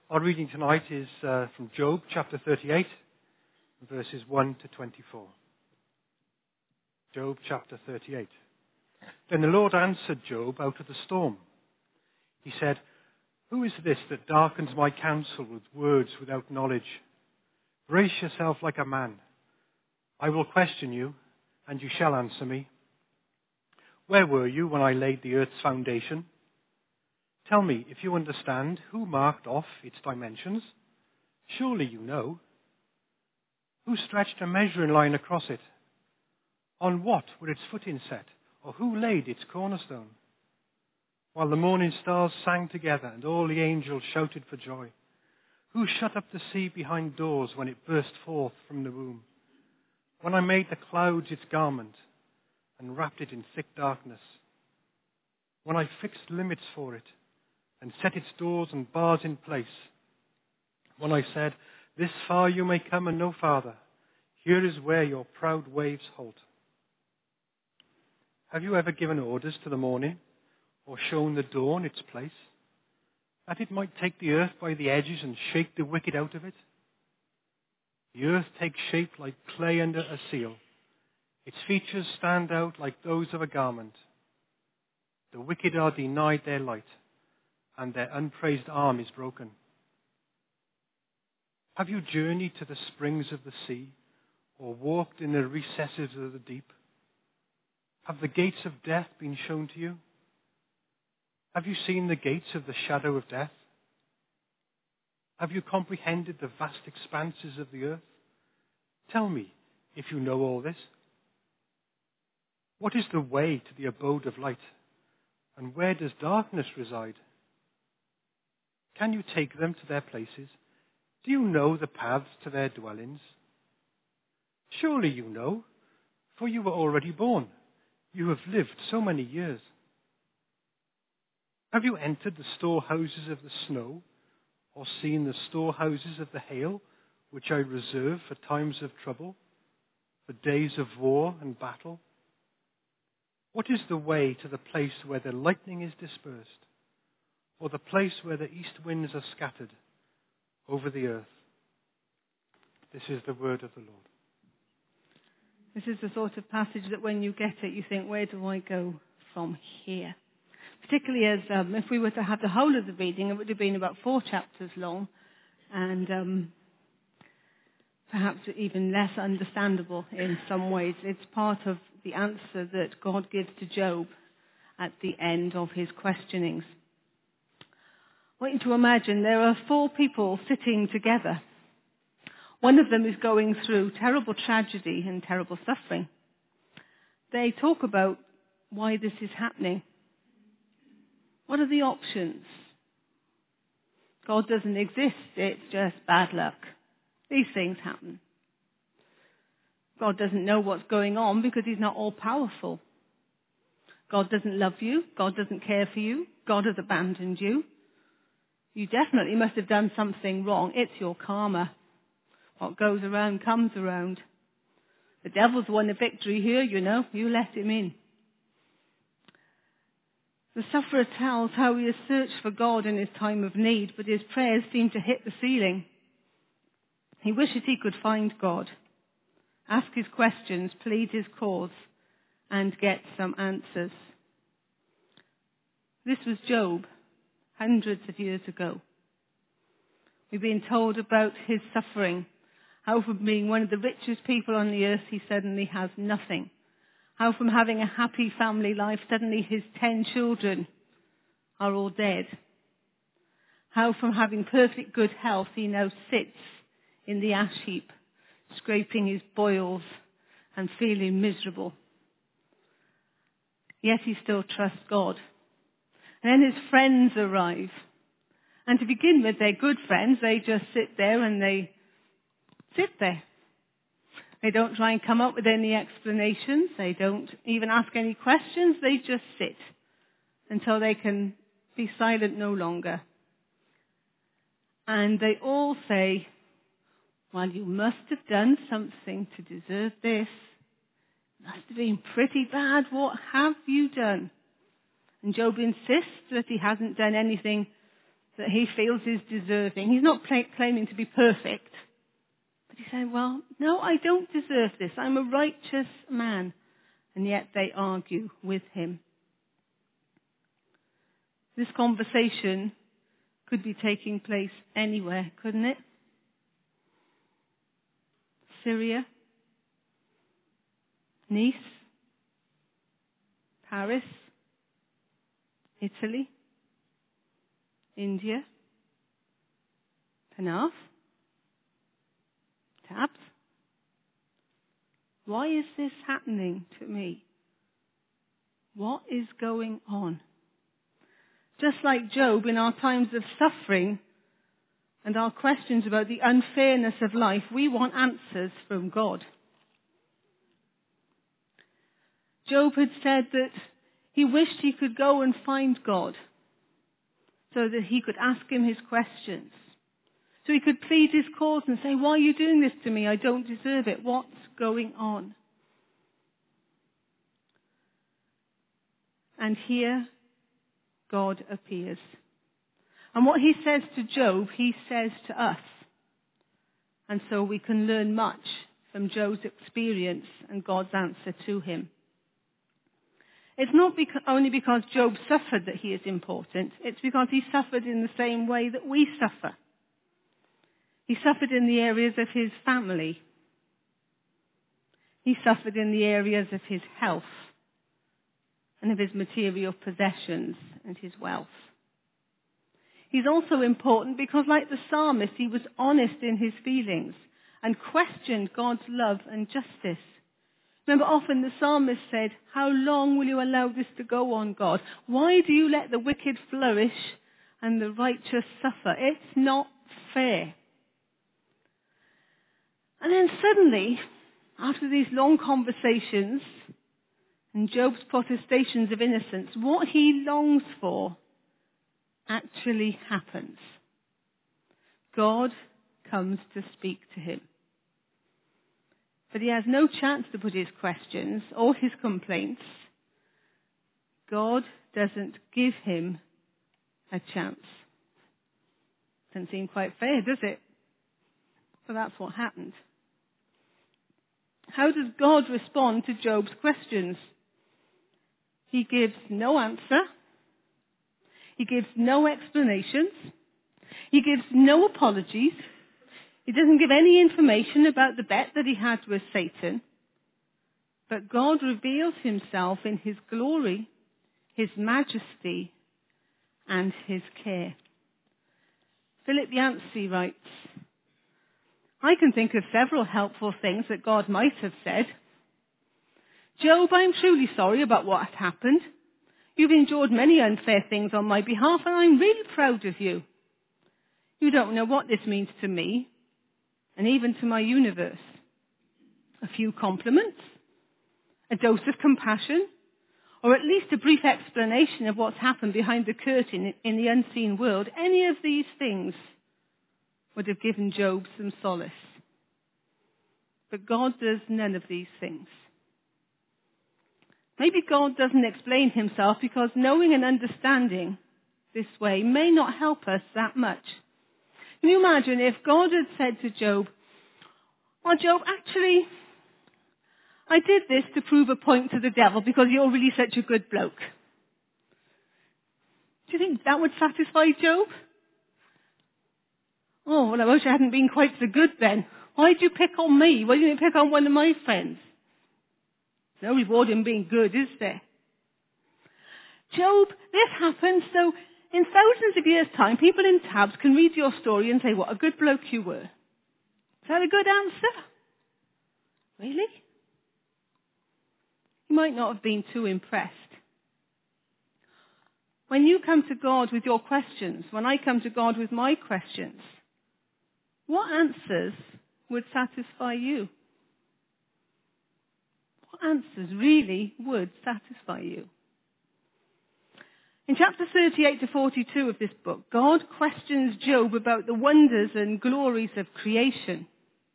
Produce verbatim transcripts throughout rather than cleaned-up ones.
Our reading tonight is uh, from Job chapter thirty-eight, verses one to twenty-four. Job chapter thirty-eight. Then the Lord answered Job out of the storm. He said, "Who is this that darkens my counsel with words without knowledge? Brace yourself like a man. I will question you, and you shall answer me. Where were you when I laid the earth's foundation? Tell me, if you understand, who marked off its dimensions? Surely you know. Who stretched a measuring line across it? On what were its footings set, or who laid its cornerstone? While the morning stars sang together and all the angels shouted for joy. Who shut up the sea behind doors when it burst forth from the womb? When I made the clouds its garment and wrapped it in thick darkness? When I fixed limits for it and set its doors and bars in place? When I said, this far you may come and no farther, here is where your proud waves halt. Have you ever given orders to the morning, or shown the dawn its place, that it might take the earth by the edges and shake the wicked out of it? The earth takes shape like clay under a seal. Its features stand out like those of a garment. The wicked are denied their light, and their unpraised arm is broken. Have you journeyed to the springs of the sea, or walked in the recesses of the deep? Have the gates of death been shown to you? Have you seen the gates of the shadow of death? Have you comprehended the vast expanses of the earth? Tell me, if you know all this. What is the way to the abode of light, and where does darkness reside? Can you take them to their places? Do you know the paths to their dwellings? Surely you know, for you were already born. You have lived so many years. Have you entered the storehouses of the snow, or seen the storehouses of the hail, which I reserve for times of trouble, for days of war and battle? What is the way to the place where the lightning is dispersed, or the place where the east winds are scattered over the earth? This is the word of the Lord. This is the sort of passage that when you get it, you think, where do I go from here? Particularly as um, if we were to have the whole of the reading, it would have been about four chapters long, and um, perhaps even less understandable in some ways. It's part of the answer that God gives to Job at the end of his questionings. I want you to imagine there are four people sitting together. One of them is going through terrible tragedy and terrible suffering. They talk about why this is happening. What are the options? God doesn't exist. It's just bad luck. These things happen. God doesn't know what's going on because he's not all-powerful. God doesn't love you. God doesn't care for you. God has abandoned you. You definitely must have done something wrong. It's your karma. What goes around comes around. The devil's won the victory here, you know. You let him in. The sufferer tells how he has searched for God in his time of need, but his prayers seem to hit the ceiling. He wishes he could find God, ask his questions, plead his cause, and get some answers. This was Job, hundreds of years ago. We've been told about his suffering, how from being one of the richest people on the earth, he suddenly has nothing. How from having a happy family life, suddenly his ten children are all dead. How from having perfect good health, he now sits in the ash heap, scraping his boils and feeling miserable. Yet he still trusts God. And then his friends arrive. And to begin with, they're good friends. They just sit there and they sit there. They don't try and come up with any explanations. They don't even ask any questions. They just sit until they can be silent no longer. And they all say, well, you must have done something to deserve this. Must have been pretty bad. What have you done? And Job insists that he hasn't done anything that he feels is deserving. He's not pla- claiming to be perfect. But he's saying, well, no, I don't deserve this. I'm a righteous man. And yet they argue with him. This conversation could be taking place anywhere, couldn't it? Syria, Nice, Paris, Italy, India, Penarth, Tabs. Why is this happening to me? What is going on? Just like Job, in our times of suffering and our questions about the unfairness of life, we want answers from God. Job had said that he wished he could go and find God so that he could ask him his questions. So he could plead his cause and say, why are you doing this to me? I don't deserve it. What's going on? And here God appears. And what he says to Job, he says to us. And so we can learn much from Job's experience and God's answer to him. It's not beca- only because Job suffered that he is important. It's because he suffered in the same way that we suffer. He suffered in the areas of his family. He suffered in the areas of his health and of his material possessions and his wealth. He's also important because, like the psalmist, he was honest in his feelings and questioned God's love and justice. Remember, often the psalmist said, how long will you allow this to go on, God? Why do you let the wicked flourish and the righteous suffer? It's not fair. And then suddenly, after these long conversations and Job's protestations of innocence, what he longs for actually happens. God comes to speak to him. But he has no chance to put his questions or his complaints. God doesn't give him a chance. Doesn't seem quite fair, does it? But that's what happened. How does God respond to Job's questions? He gives no answer. He gives no explanations. He gives no apologies. He doesn't give any information about the bet that he had with Satan. But God reveals himself in his glory, his majesty, and his care. Philip Yancey writes, I can think of several helpful things that God might have said. Job, I'm truly sorry about what has happened. You've endured many unfair things on my behalf, and I'm really proud of you. You don't know what this means to me, and even to my universe. A few compliments, a dose of compassion, or at least a brief explanation of what's happened behind the curtain in the unseen world, any of these things would have given Job some solace. But God does none of these things. Maybe God doesn't explain himself because knowing and understanding this way may not help us that much. Can you imagine if God had said to Job, well, Job, actually, I did this to prove a point to the devil because you're really such a good bloke. Do you think that would satisfy Job? Oh, well, I wish I hadn't been quite so good then. Why did you pick on me? Why didn't you pick on one of my friends? There's no reward in being good, is there? Job, this happened so in thousands of years' time, people in Tabs can read your story and say, what a good bloke you were. Is that a good answer? Really? You might not have been too impressed. When you come to God with your questions, when I come to God with my questions, what answers would satisfy you? What answers really would satisfy you? In chapter thirty-eight to forty-two of this book, God questions Job about the wonders and glories of creation.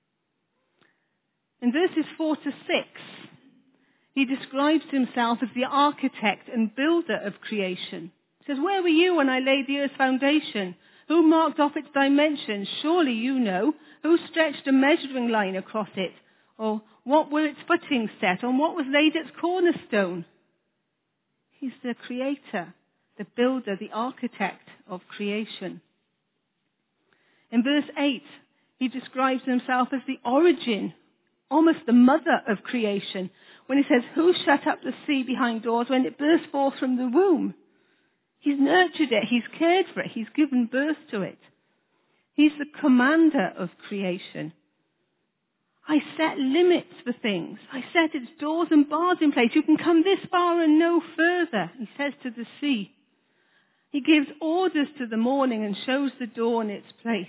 In verses four to six, he describes himself as the architect and builder of creation. He says, where were you when I laid the earth's foundation? Who marked off its dimensions? Surely you know. Who stretched a measuring line across it? Or what were its footings set? On what was laid its cornerstone? He's the creator, the builder, the architect of creation. In verse eight, he describes himself as the origin, almost the mother of creation, when he says, who shut up the sea behind doors when it burst forth from the womb? He's nurtured it, he's cared for it, he's given birth to it. He's the commander of creation. I set limits for things. I set its doors and bars in place. You can come this far and no further, he says to the sea. He gives orders to the morning and shows the dawn its place.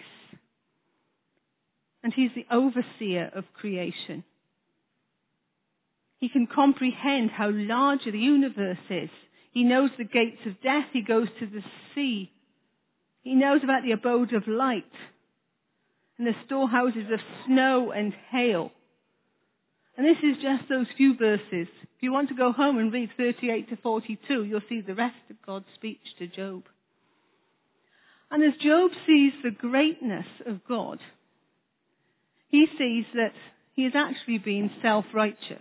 And he's the overseer of creation. He can comprehend how large the universe is. He knows the gates of death. He goes to the sea. He knows about the abode of light and the storehouses of snow and hail. And this is just those few verses. If you want to go home and read thirty-eight to forty-two, you'll see the rest of God's speech to Job. And as Job sees the greatness of God, he sees that he has actually been self-righteous.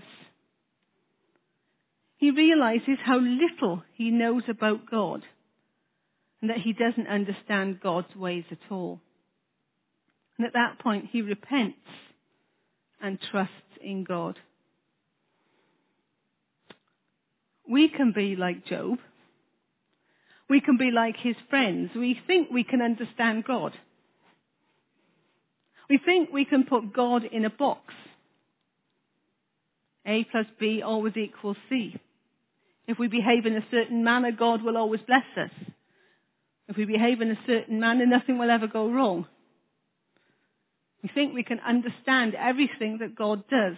He realizes how little he knows about God and that he doesn't understand God's ways at all. And at that point, he repents and trusts in God. We can be like Job. We can be like his friends. We think we can understand God. We think we can put God in a box. A plus B always equals C. If we behave in a certain manner, God will always bless us. If we behave in a certain manner, nothing will ever go wrong. We think we can understand everything that God does.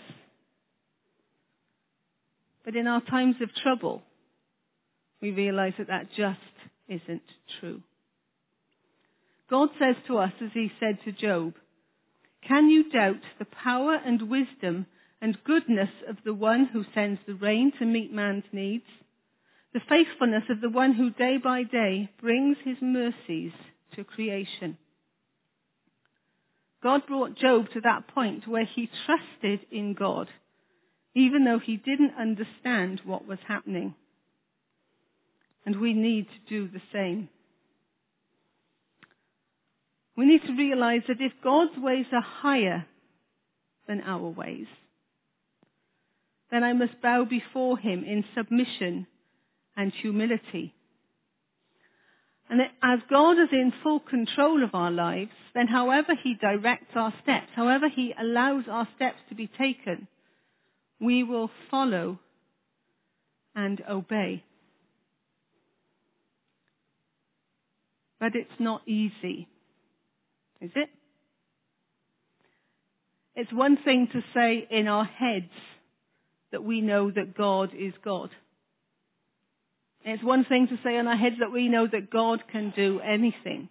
But in our times of trouble, we realize that that just isn't true. God says to us, as he said to Job, can you doubt the power and wisdom and goodness of the one who sends the rain to meet man's needs, the faithfulness of the one who day by day brings his mercies to creation? God brought Job to that point where he trusted in God, even though he didn't understand what was happening. And we need to do the same. We need to realize that if God's ways are higher than our ways, then I must bow before him in submission and humility. And that as God is in full control of our lives, then however he directs our steps, however he allows our steps to be taken, we will follow and obey. But it's not easy, is it? It's one thing to say in our heads that we know that God is God. It's one thing to say in our heads that we know that God can do anything.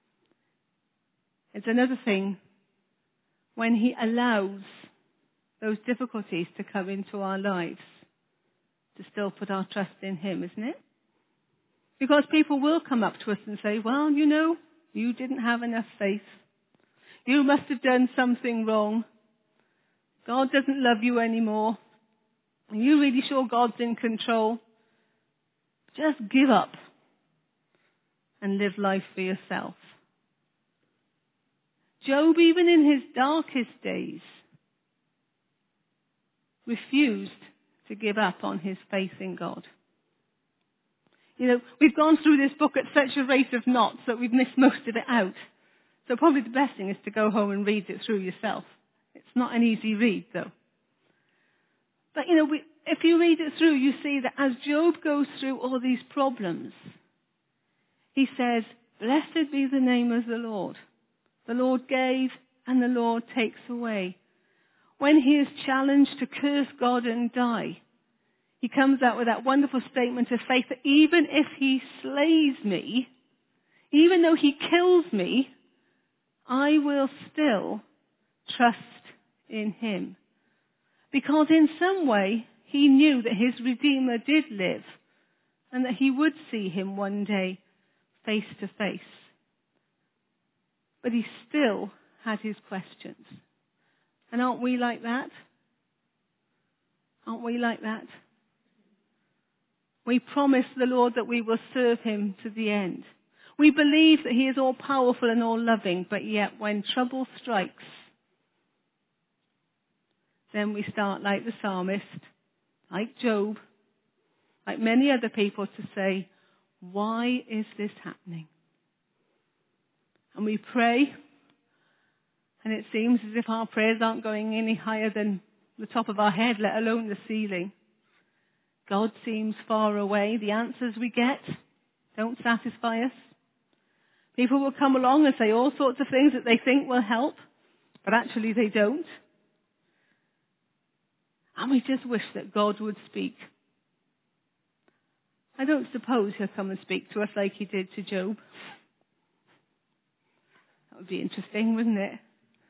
It's another thing when he allows those difficulties to come into our lives to still put our trust in him, isn't it? Because people will come up to us and say, well, you know, you didn't have enough faith. You must have done something wrong. God doesn't love you anymore. Are you really sure God's in control? Just give up and live life for yourself. Job, even in his darkest days, refused to give up on his faith in God. You know, we've gone through this book at such a rate of knots that we've missed most of it out. So probably the best thing is to go home and read it through yourself. It's not an easy read, though. But, you know, we, if you read it through, you see that as Job goes through all these problems, he says, blessed be the name of the Lord. The Lord gave and the Lord takes away. When he is challenged to curse God and die, he comes out with that wonderful statement of faith that even if he slays me, even though he kills me, I will still trust in him. Because in some way, he knew that his Redeemer did live and that he would see him one day face to face. but he still had his questions. And aren't we like that? Aren't we like that? We promise the Lord that we will serve him to the end. We believe that he is all powerful and all loving, but yet when trouble strikes, then we start like the psalmist, like Job, like many other people, to say, why is this happening? And we pray, and it seems as if our prayers aren't going any higher than the top of our head, let alone the ceiling. God seems far away. The answers we get don't satisfy us. People will come along and say all sorts of things that they think will help, but actually they don't. And we just wish that God would speak. I don't suppose he'll come and speak to us like he did to Job. That would be interesting, wouldn't it?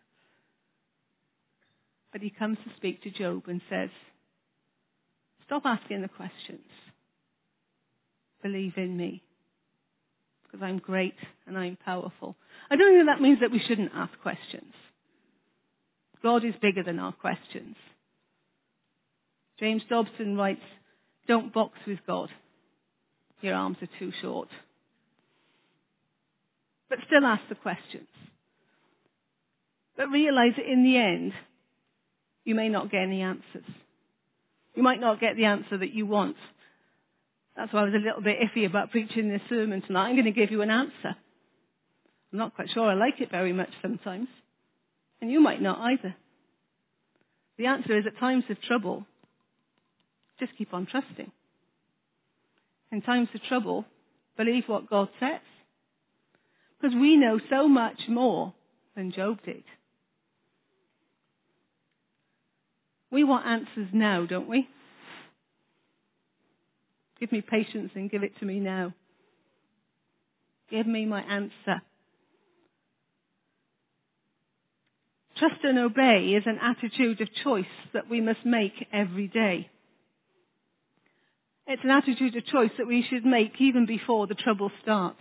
But he comes to speak to Job and says, stop asking the questions. Believe in me, because I'm great and I'm powerful. I don't think that means that we shouldn't ask questions. God is bigger than our questions. James Dobson writes, don't box with God. Your arms are too short. But still ask the questions. But realize that in the end, you may not get any answers. You might not get the answer that you want. That's why I was a little bit iffy about preaching this sermon tonight. I'm going to give you an answer. I'm not quite sure I like it very much sometimes. And you might not either. The answer is, at times of trouble, just keep on trusting. In times of trouble, believe what God says. Because we know so much more than Job did. We want answers now, don't we? Give me patience and give it to me now. Give me my answer. Trust and obey is an attitude of choice that we must make every day. It's an attitude of choice that we should make even before the trouble starts.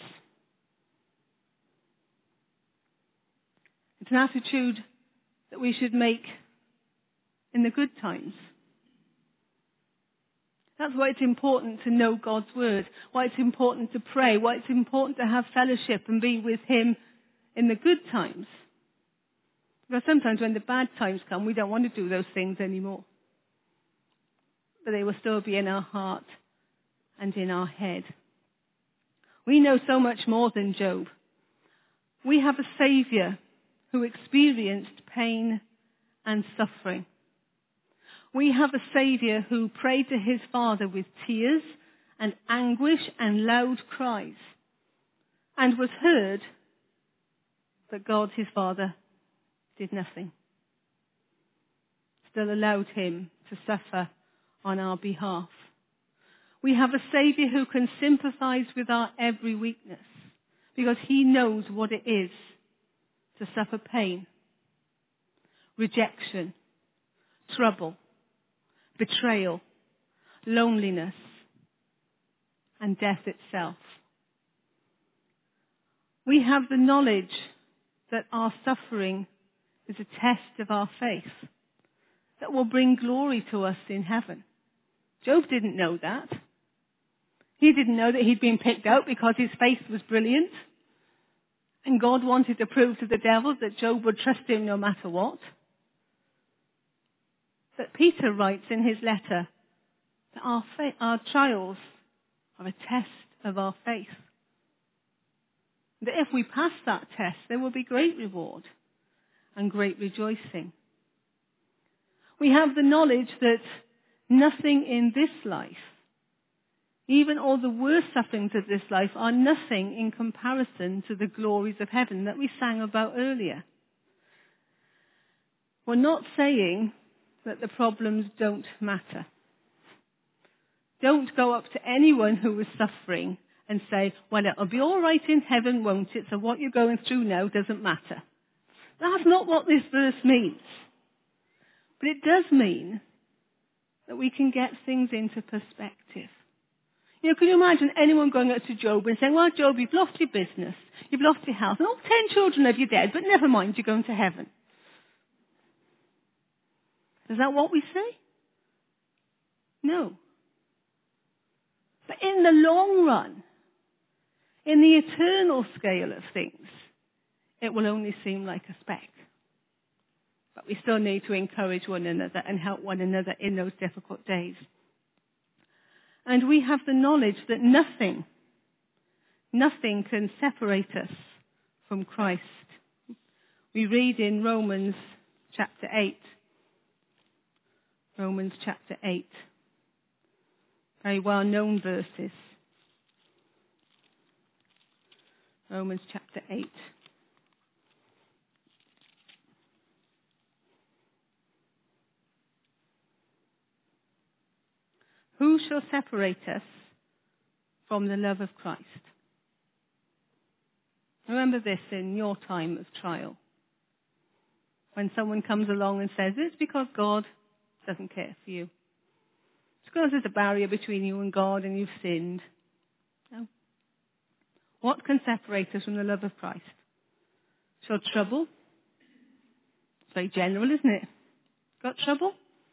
It's an attitude that we should make in the good times. That's why it's important to know God's word, why it's important to pray, why it's important to have fellowship and be with him in the good times. Because sometimes when the bad times come, we don't want to do those things anymore. But they will still be in our heart and in our head. We know so much more than Job. We have a Saviour who experienced pain and suffering. We have a Saviour who prayed to his Father with tears and anguish and loud cries, and was heard, but God, his Father, did nothing. Still allowed him to suffer on our behalf. We have a Saviour who can sympathize with our every weakness, because he knows what it is to suffer pain, rejection, trouble, betrayal, loneliness, and death itself. We have the knowledge that our suffering is a test of our faith that will bring glory to us in heaven. Job didn't know that. He didn't know that he'd been picked out because his faith was brilliant. And God wanted to prove to the devil that Job would trust him no matter what. But Peter writes in his letter that our, faith, our trials are a test of our faith. That if we pass that test, there will be great reward and great rejoicing. We have the knowledge that nothing in this life, even all the worst sufferings of this life, are nothing in comparison to the glories of heaven that we sang about earlier. We're not saying that the problems don't matter. Don't go up to anyone who is suffering and say, well, it'll be all right in heaven, won't it? So what you're going through now doesn't matter. That's not what this verse means. But it does mean that we can get things into perspective. You know, can you imagine anyone going up to Job and saying, well, Job, you've lost your business, you've lost your house, and all ten children of you dead, but never mind, you're going to heaven. Is that what we say? No. But in the long run, in the eternal scale of things, it will only seem like a speck. But we still need to encourage one another and help one another in those difficult days. And we have the knowledge that nothing, nothing can separate us from Christ. We read in Romans chapter eight. Romans chapter eight. Very well-known verses. Romans chapter eight. Who shall separate us from the love of Christ? Remember this in your time of trial. When someone comes along and says, it's because God doesn't care for you. It's because there's a barrier between you and God and you've sinned. No. What can separate us from the love of Christ? Shall trouble? It's very general, isn't it? Got trouble?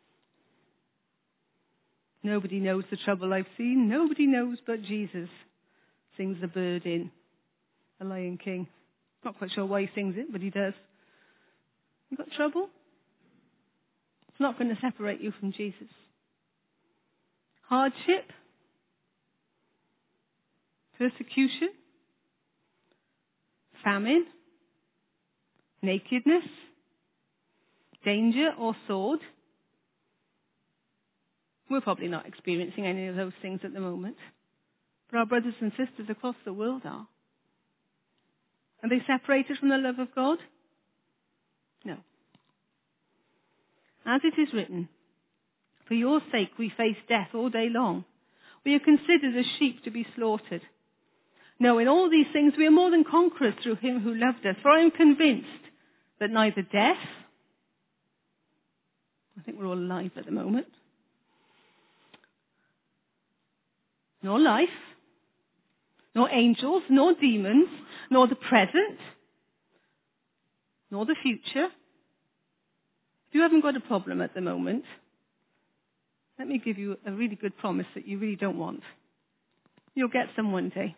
Nobody knows the trouble I've seen. Nobody knows but Jesus, sings the bird in The Lion King. Not quite sure why he sings it, but he does. You got trouble? It's not going to separate you from Jesus. Hardship? Persecution? Famine? Nakedness? Danger or sword? We're probably not experiencing any of those things at the moment. But our brothers and sisters across the world are. Are they separated from the love of God? No. As it is written, for your sake we face death all day long. We are considered as sheep to be slaughtered. No, in all these things we are more than conquerors through him who loved us. For I am convinced that neither death, I think we're all alive at the moment, nor life, nor angels, nor demons, nor the present, nor the future. If you haven't got a problem at the moment, let me give you a really good promise that you really don't want. You'll get some one day.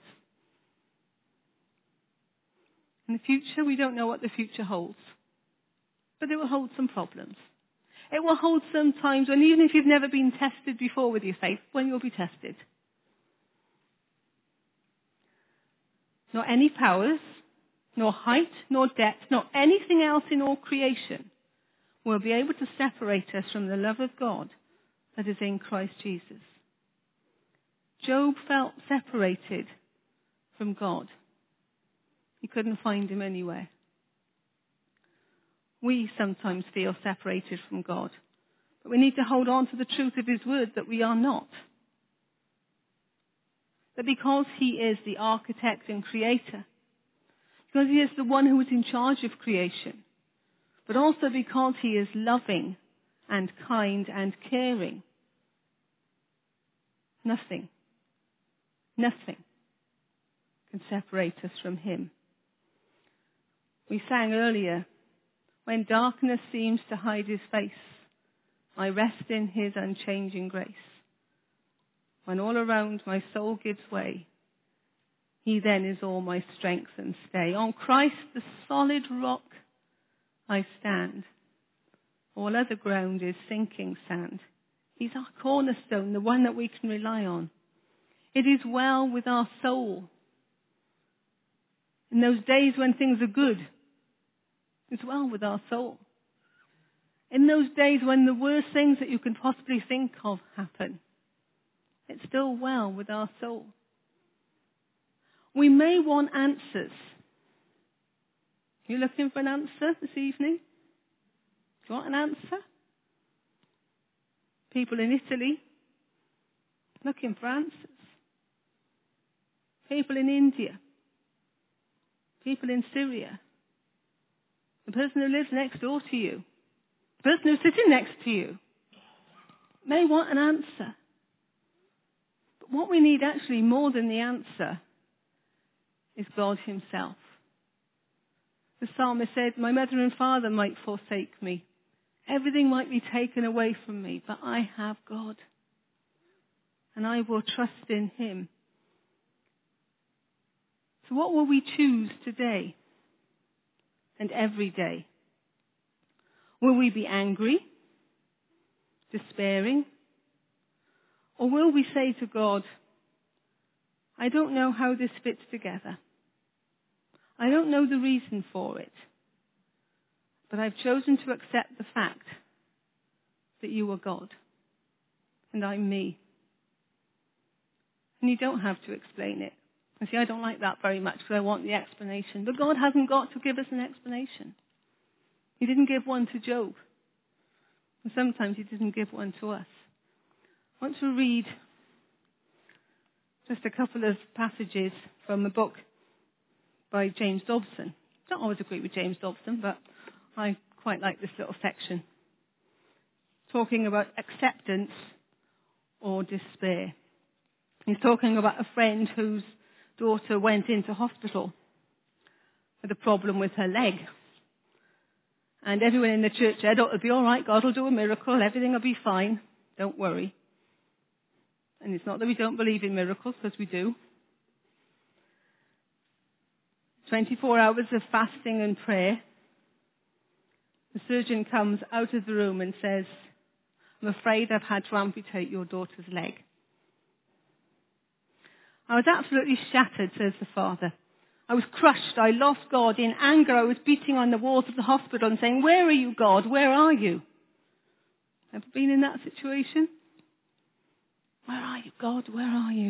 In the future, we don't know what the future holds, but it will hold some problems. It will hold some times when, even if you've never been tested before with your faith, when you'll be tested. Nor any powers, nor height, nor depth, nor anything else in all creation will be able to separate us from the love of God that is in Christ Jesus. Job felt separated from God. He couldn't find him anywhere. We sometimes feel separated from God, but we need to hold on to the truth of his word that we are not. That because he is the architect and creator, because he is the one who is in charge of creation, but also because he is loving and kind and caring, nothing, nothing can separate us from him. We sang earlier, when darkness seems to hide his face, I rest in his unchanging grace. When all around my soul gives way, he then is all my strength and stay. On Christ, the solid rock, I stand. All other ground is sinking sand. He's our cornerstone, the one that we can rely on. It is well with our soul. In those days when things are good, it's well with our soul. In those days when the worst things that you can possibly think of happen, it's still well with our soul. We may want answers. You looking for an answer this evening? Do you want an answer? People in Italy looking for answers. People in India. People in Syria. The person who lives next door to you. The person who's sitting next to you may want an answer. But what we need actually more than the answer is God himself. The psalmist said, my mother and father might forsake me. Everything might be taken away from me, but I have God. And I will trust in him. So what will we choose today and every day? Will we be angry, despairing? Or will we say to God, I don't know how this fits together. I don't know the reason for it. But I've chosen to accept the fact that you are God and I'm me. And you don't have to explain it. You see, I don't like that very much because I want the explanation. But God hasn't got to give us an explanation. He didn't give one to Job. And sometimes he didn't give one to us. I want to read just a couple of passages from a book by James Dobson. I don't always agree with James Dobson, but I quite like this little section. Talking about acceptance or despair. He's talking about a friend whose daughter went into hospital with a problem with her leg. And everyone in the church said, oh, it'll be all right, God will do a miracle, everything will be fine, don't worry. And it's not that we don't believe in miracles, because we do. twenty-four hours of fasting and prayer. The surgeon comes out of the room and says, I'm afraid I've had to amputate your daughter's leg. I was absolutely shattered, says the father. I was crushed. I lost God. In anger, I was beating on the walls of the hospital and saying, where are you, God? Where are you? Ever been in that situation? Where are you, God? Where are you?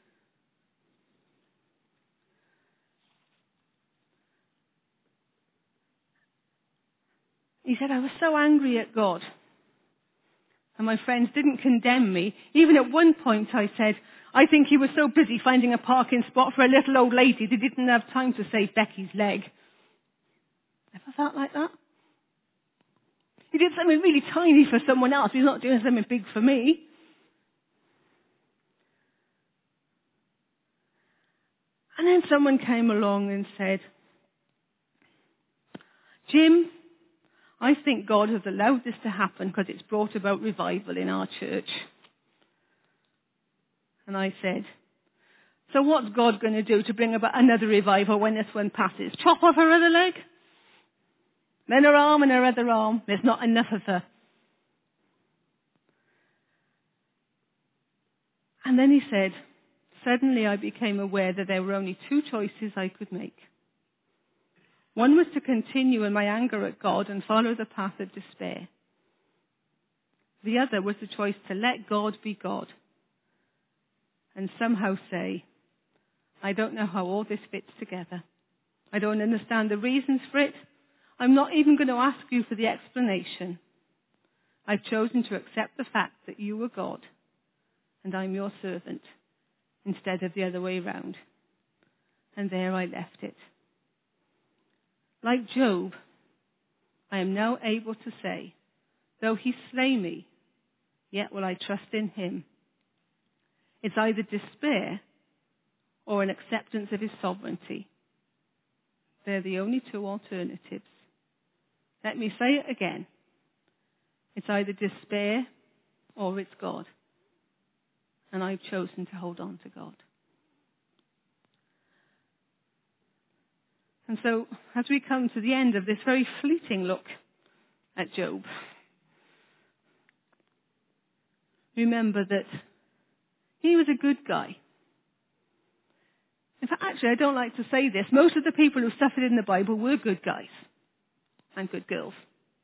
He said, I was so angry at God. And my friends didn't condemn me. Even at one point I said, I think he was so busy finding a parking spot for a little old lady that he didn't have time to save Becky's leg. Ever felt like that? He did something really tiny for someone else. He's not doing something big for me. And then someone came along and said, Jim, I think God has allowed this to happen because it's brought about revival in our church. And I said, so what's God going to do to bring about another revival when this one passes? Chop off her other leg? Then her arm and her other arm. There's not enough of her. And then he said, suddenly I became aware that there were only two choices I could make. One was to continue in my anger at God and follow the path of despair. The other was the choice to let God be God and somehow say, I don't know how all this fits together. I don't understand the reasons for it. I'm not even going to ask you for the explanation. I've chosen to accept the fact that you are God and I'm your servant instead of the other way round. And there I left it. Like Job, I am now able to say, though he slay me, yet will I trust in him. It's either despair or an acceptance of his sovereignty. They're the only two alternatives. Let me say it again. It's either despair or it's God. And I've chosen to hold on to God. And so, as we come to the end of this very fleeting look at Job, remember that he was a good guy. In fact, actually, I don't like to say this. Most of the people who suffered in the Bible were good guys and good girls.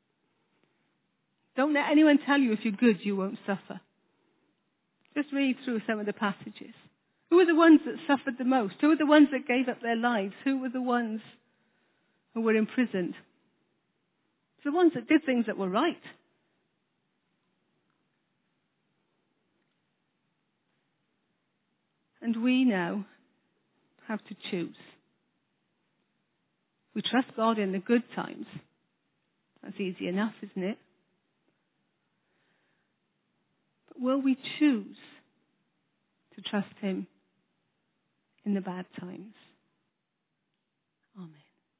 Don't let anyone tell you if you're good, you won't suffer. Just read through some of the passages. Who were the ones that suffered the most? Who were the ones that gave up their lives? Who were the ones who were imprisoned? The ones that did things that were right. And we now have to choose. We trust God in the good times. That's easy enough, isn't it? But will we choose to trust him in the bad times. Amen.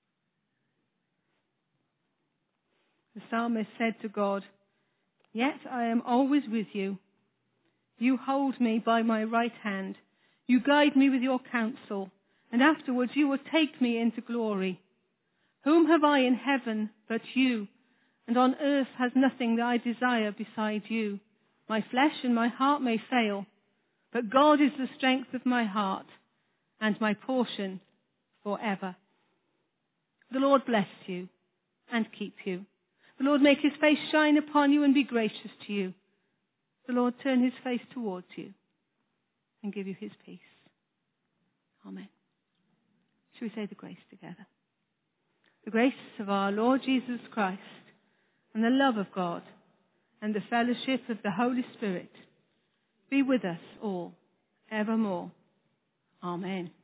The psalmist said to God, "Yet I am always with you. You hold me by my right hand. You guide me with your counsel, and afterwards you will take me into glory. Whom have I in heaven but you? And on earth has nothing that I desire beside you. My flesh and my heart may fail, but God is the strength of my heart and my portion forever." The Lord bless you and keep you. The Lord make his face shine upon you and be gracious to you. The Lord turn his face towards you and give you his peace. Amen. Shall we say the grace together? The grace of our Lord Jesus Christ and the love of God and the fellowship of the Holy Spirit be with us all evermore. Amen.